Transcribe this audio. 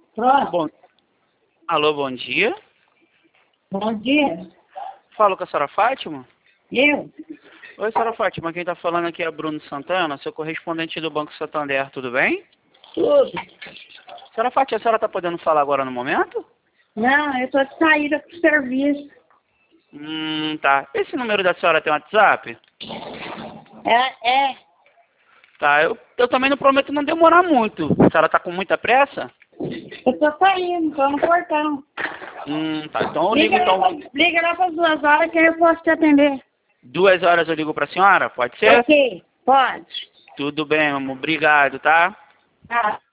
Pronto. Bom, alô, bom dia. Bom dia. Falo com a senhora Fátima? Eu? Oi, senhora Fátima, quem está falando aqui é Bruno Santana, seu correspondente do Banco Santander, tudo bem? Tudo. Senhora Fátima, a senhora está podendo falar agora no momento? Não, eu estou de saída para o serviço. Tá. Esse número da senhora tem WhatsApp? É. Tá, eu também não prometo não demorar muito. A senhora está com muita pressa? Eu estou saindo, estou no portão. Tá, então eu ligo então. Liga lá para as 2 horas que eu posso te atender. 2 horas eu ligo para a senhora, pode ser? Ok, pode. Tudo bem, amor, obrigado, tá? Tá.